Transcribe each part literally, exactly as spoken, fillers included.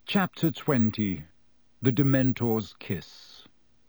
Chapter twenty. The Dementor's Kiss.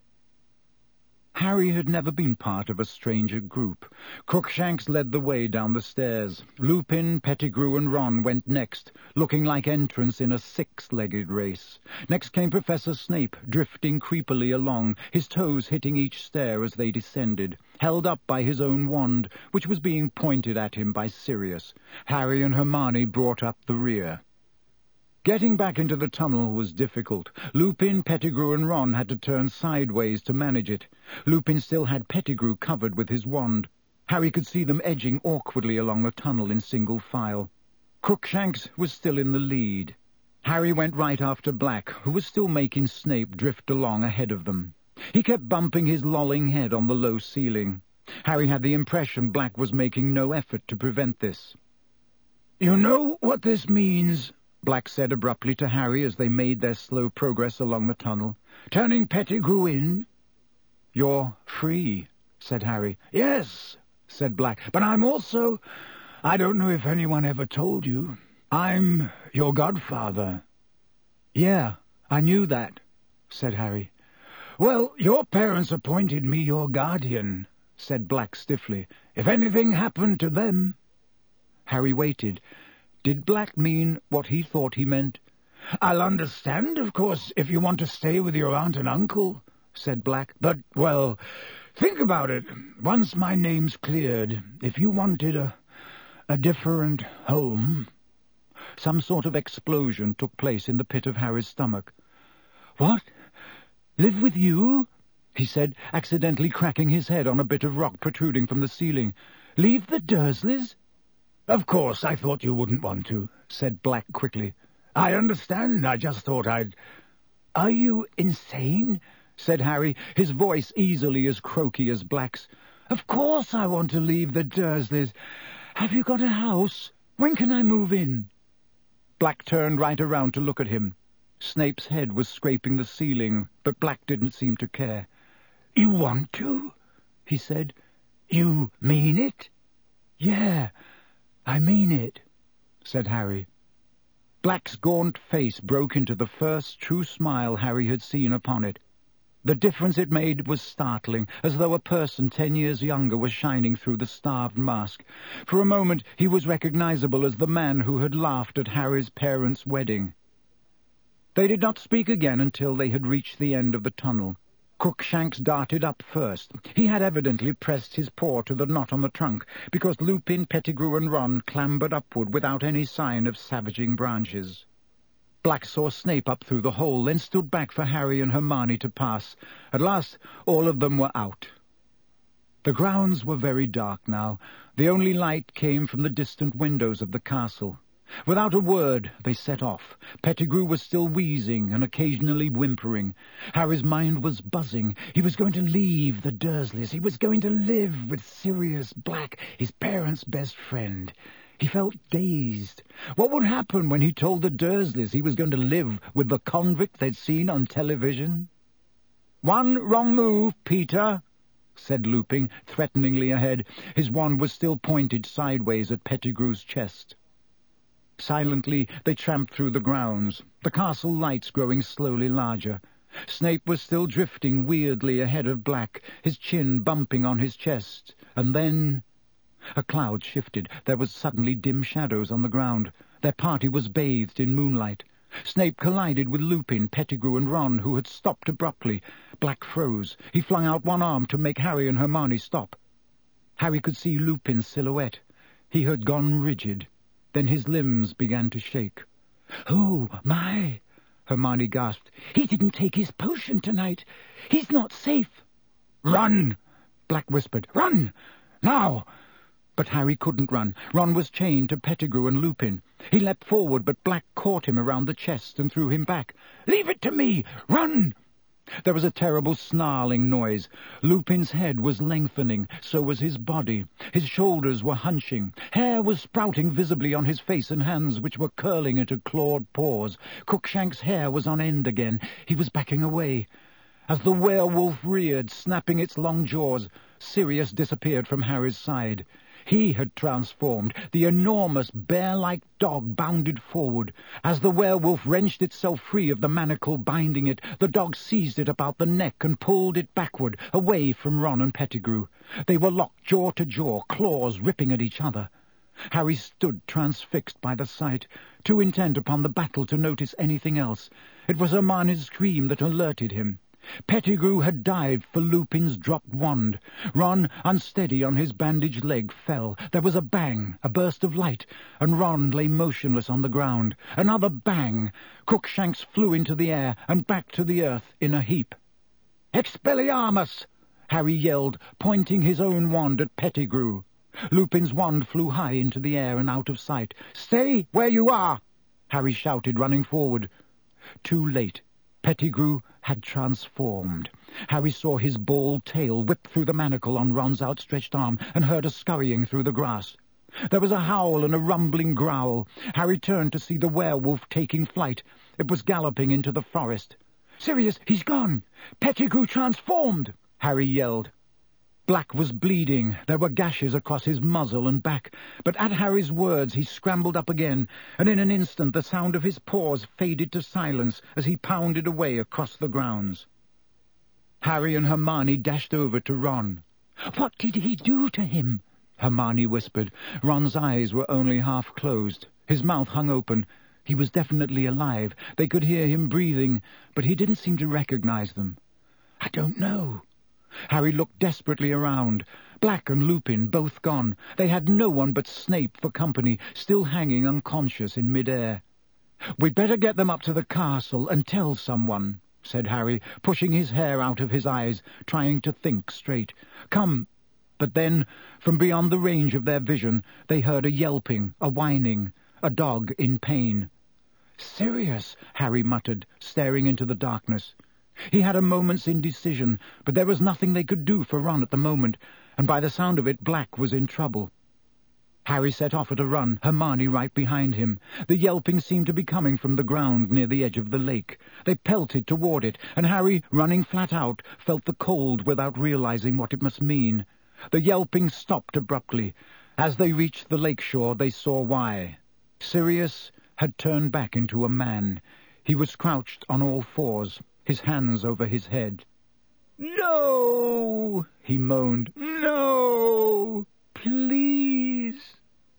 Harry had never been part of a stranger group. Crookshanks led the way down the stairs. Lupin, Pettigrew, and Ron went next, looking like entrants in a six-legged race. Next came Professor Snape, drifting creepily along, his toes hitting each stair as they descended, held up by his own wand, which was being pointed at him by Sirius. Harry and Hermione brought up the rear. Getting back into the tunnel was difficult. Lupin, Pettigrew, and Ron had to turn sideways to manage it. Lupin still had Pettigrew covered with his wand. Harry could see them edging awkwardly along the tunnel in single file. Crookshanks was still in the lead. Harry went right after Black, who was still making Snape drift along ahead of them. He kept bumping his lolling head on the low ceiling. Harry had the impression Black was making no effort to prevent this. "You know what this means?" Black said abruptly to Harry as they made their slow progress along the tunnel. "Turning Pettigrew in?" "You're free," said Harry. "Yes," said Black, "but I'm also... I don't know if anyone ever told you. I'm your godfather." "Yeah, I knew that," said Harry. "Well, your parents appointed me your guardian," said Black stiffly. "If anything happened to them..." Harry waited. Did Black mean what he thought he meant? "I'll understand, of course, if you want to stay with your aunt and uncle," said Black. "But, well, think about it. Once my name's cleared, if you wanted a, a different home..." Some sort of explosion took place in the pit of Harry's stomach. "What? Live with you?" he said, accidentally cracking his head on a bit of rock protruding from the ceiling. "Leave the Dursleys?" "Of course, I thought you wouldn't want to," said Black quickly. "I understand. I just thought I'd..." "Are you insane?" said Harry, his voice easily as croaky as Black's. "Of course I want to leave the Dursleys. Have you got a house? When can I move in?" Black turned right around to look at him. Snape's head was scraping the ceiling, but Black didn't seem to care. "You want to?" he said. "You mean it?" "Yeah, I mean it," said Harry. Black's gaunt face broke into the first true smile Harry had seen upon it. The difference it made was startling, as though a person ten years younger was shining through the starved mask. For a moment he was recognizable as the man who had laughed at Harry's parents' wedding. They did not speak again until they had reached the end of the tunnel. Crookshanks darted up first. He had evidently pressed his paw to the knot on the trunk, because Lupin, Pettigrew, and Ron clambered upward without any sign of savaging branches. Black saw Snape up through the hole, then stood back for Harry and Hermione to pass. At last all of them were out. The grounds were very dark now. The only light came from the distant windows of the castle. Without a word, they set off. Pettigrew was still wheezing and occasionally whimpering. Harry's mind was buzzing. He was going to leave the Dursleys. He was going to live with Sirius Black, his parents' best friend. He felt dazed. What would happen when he told the Dursleys he was going to live with the convict they'd seen on television? "One wrong move, Peter," said Lupin, threateningly ahead. His wand was still pointed sideways at Pettigrew's chest. Silently they tramped through the grounds, the castle lights growing slowly larger. Snape was still drifting weirdly ahead of Black, his chin bumping on his chest, and then... A cloud shifted. There was suddenly dim shadows on the ground. Their party was bathed in moonlight. Snape collided with Lupin, Pettigrew, and Ron, who had stopped abruptly. Black froze. He flung out one arm to make Harry and Hermione stop. Harry could see Lupin's silhouette. He had gone rigid. Then his limbs began to shake. "Oh, my!" Hermione gasped. "He didn't take his potion tonight. He's not safe." "Run!" Black whispered. "Run! Now!" But Harry couldn't run. Ron was chained to Pettigrew and Lupin. He leapt forward, but Black caught him around the chest and threw him back. "Leave it to me! Run!" There was a terrible snarling noise. Lupin's head was lengthening, so was his body. His shoulders were hunching. Hair was sprouting visibly on his face and hands, which were curling into clawed paws. Crookshanks' hair was on end again. He was backing away. As the werewolf reared, snapping its long jaws, Sirius disappeared from Harry's side. He had transformed. The enormous, bear-like dog bounded forward. As the werewolf wrenched itself free of the manacle binding it, the dog seized it about the neck and pulled it backward, away from Ron and Pettigrew. They were locked jaw to jaw, claws ripping at each other. Harry stood transfixed by the sight, too intent upon the battle to notice anything else. It was Hermione's scream that alerted him. Pettigrew had dived for Lupin's dropped wand. Ron, unsteady on his bandaged leg, fell. There was a bang, a burst of light, and Ron lay motionless on the ground. Another bang. Crookshanks flew into the air and back to the earth in a heap. "Expelliarmus!" Harry yelled, pointing his own wand at Pettigrew. Lupin's wand flew high into the air and out of sight. "Stay where you are!" Harry shouted, running forward. Too late. Pettigrew had transformed. Harry saw his bald tail whip through the manacle on Ron's outstretched arm and heard a scurrying through the grass. There was a howl and a rumbling growl. Harry turned to see the werewolf taking flight. It was galloping into the forest. "Sirius, he's gone! Pettigrew transformed!" Harry yelled. Black was bleeding. There were gashes across his muzzle and back. But at Harry's words he scrambled up again, and in an instant the sound of his paws faded to silence as he pounded away across the grounds. Harry and Hermione dashed over to Ron. "What did he do to him?" Hermione whispered. Ron's eyes were only half closed. His mouth hung open. He was definitely alive. They could hear him breathing, but he didn't seem to recognize them. "I don't know." Harry looked desperately around. Black and Lupin, both gone. They had no one but Snape for company, still hanging unconscious in mid-air. "We'd better get them up to the castle and tell someone," said Harry, pushing his hair out of his eyes, trying to think straight. "Come." But then, from beyond the range of their vision, they heard a yelping, a whining, a dog in pain. "Sirius," Harry muttered, staring into the darkness. He had a moment's indecision, but there was nothing they could do for Ron at the moment, and by the sound of it, Black was in trouble. Harry set off at a run, Hermione right behind him. The yelping seemed to be coming from the ground near the edge of the lake. They pelted toward it, and Harry, running flat out, felt the cold without realizing what it must mean. The yelping stopped abruptly. As they reached the lake shore, they saw why. Sirius had turned back into a man. He was crouched on all fours, his hands over his head. "No!" he moaned. "No! Please!"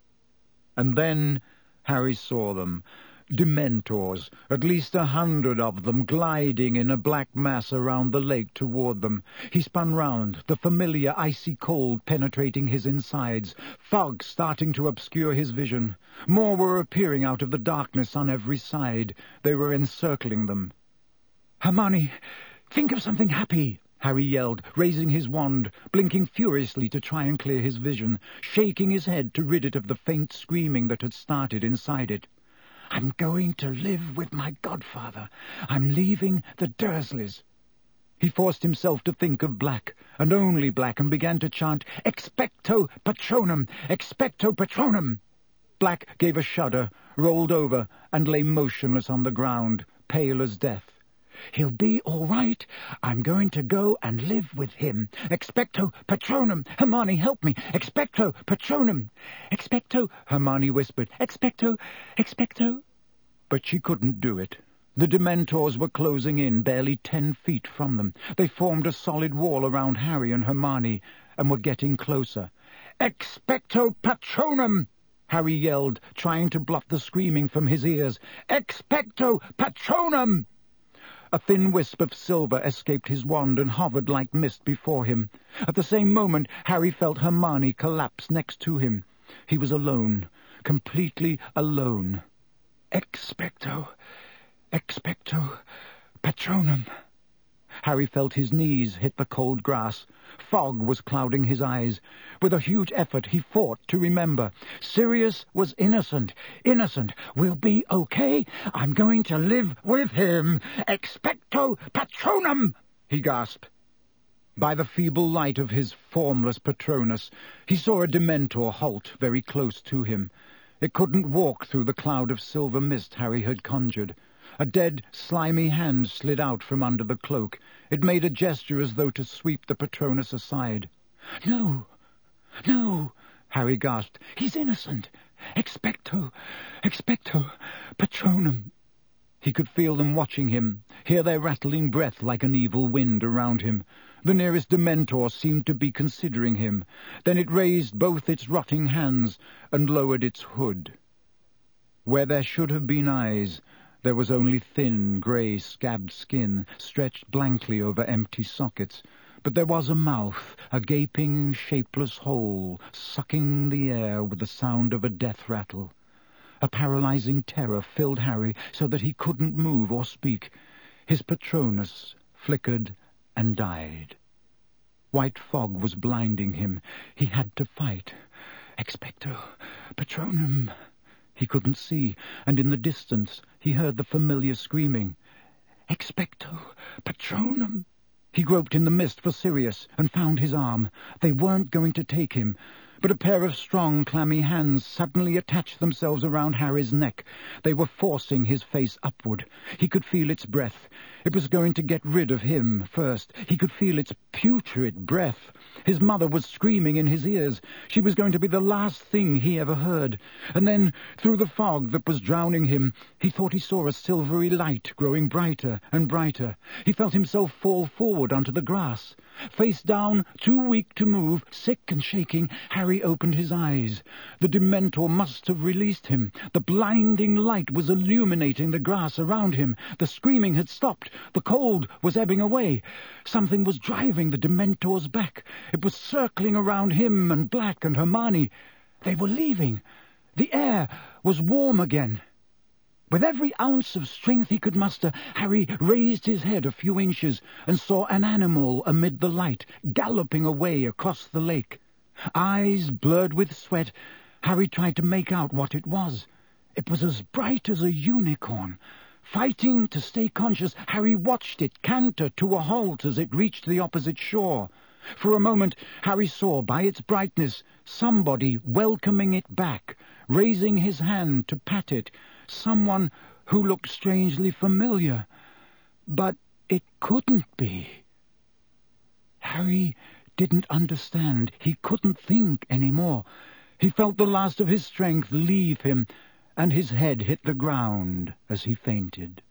And then Harry saw them. Dementors, at least a hundred of them, gliding in a black mass around the lake toward them. He spun round, the familiar icy cold penetrating his insides, fog starting to obscure his vision. More were appearing out of the darkness on every side. They were encircling them. "Hermione, think of something happy!" Harry yelled, raising his wand, blinking furiously to try and clear his vision, shaking his head to rid it of the faint screaming that had started inside it. "I'm going to live with my godfather. I'm leaving the Dursleys." He forced himself to think of Black, and only Black, and began to chant, "Expecto Patronum! Expecto Patronum!" Black gave a shudder, rolled over, and lay motionless on the ground, pale as death. "He'll be all right. I'm going to go and live with him. Expecto Patronum! Hermione, help me! Expecto Patronum! Expecto!" Hermione whispered. "Expecto! Expecto!" But she couldn't do it. The Dementors were closing in, barely ten feet from them. They formed a solid wall around Harry and Hermione, and were getting closer. "Expecto Patronum!" Harry yelled, trying to blot the screaming from his ears. "Expecto Patronum!" A thin wisp of silver escaped his wand and hovered like mist before him. At the same moment, Harry felt Hermione collapse next to him. He was alone, completely alone. "Expecto, expecto Patronum." Harry felt his knees hit the cold grass. Fog was clouding his eyes. With a huge effort, he fought to remember. Sirius was innocent. Innocent. "We'll be okay. I'm going to live with him. Expecto Patronum!" he gasped. By the feeble light of his formless Patronus, he saw a Dementor halt very close to him. It couldn't walk through the cloud of silver mist Harry had conjured. A dead, slimy hand slid out from under the cloak. It made a gesture as though to sweep the Patronus aside. "No, no," Harry gasped. "He's innocent! Expecto! Expecto! Patronum!" He could feel them watching him, hear their rattling breath like an evil wind around him. The nearest Dementor seemed to be considering him. Then it raised both its rotting hands and lowered its hood. Where there should have been eyes, there was only thin, grey, scabbed skin stretched blankly over empty sockets. But there was a mouth, a gaping, shapeless hole, sucking the air with the sound of a death rattle. A paralyzing terror filled Harry so that he couldn't move or speak. His Patronus flickered and died. White fog was blinding him. He had to fight. Expecto Patronum! He couldn't see, and in the distance he heard the familiar screaming. Expecto Patronum! He groped in the mist for Sirius and found his arm. They weren't going to take him, but a pair of strong, clammy hands suddenly attached themselves around Harry's neck. They were forcing his face upward. He could feel its breath. It was going to get rid of him first. He could feel its putrid breath. His mother was screaming in his ears. She was going to be the last thing he ever heard. And then, through the fog that was drowning him, he thought he saw a silvery light growing brighter and brighter. He felt himself fall forward onto the grass. Face down, too weak to move, sick and shaking, Harry opened his eyes. The Dementor must have released him. The blinding light was illuminating the grass around him. The screaming had stopped. The cold was ebbing away. Something was driving the Dementor's back. It was circling around him and Black and Hermione. They were leaving. The air was warm again. With every ounce of strength he could muster, Harry raised his head a few inches and saw an animal amid the light, galloping away across the lake. Eyes blurred with sweat, Harry tried to make out what it was. It was as bright as a unicorn. Fighting to stay conscious, Harry watched it canter to a halt as it reached the opposite shore. For a moment, Harry saw, by its brightness, somebody welcoming it back, raising his hand to pat it, someone who looked strangely familiar. But it couldn't be. Harry didn't understand. He couldn't think any more. He felt the last of his strength leave him, and his head hit the ground as he fainted.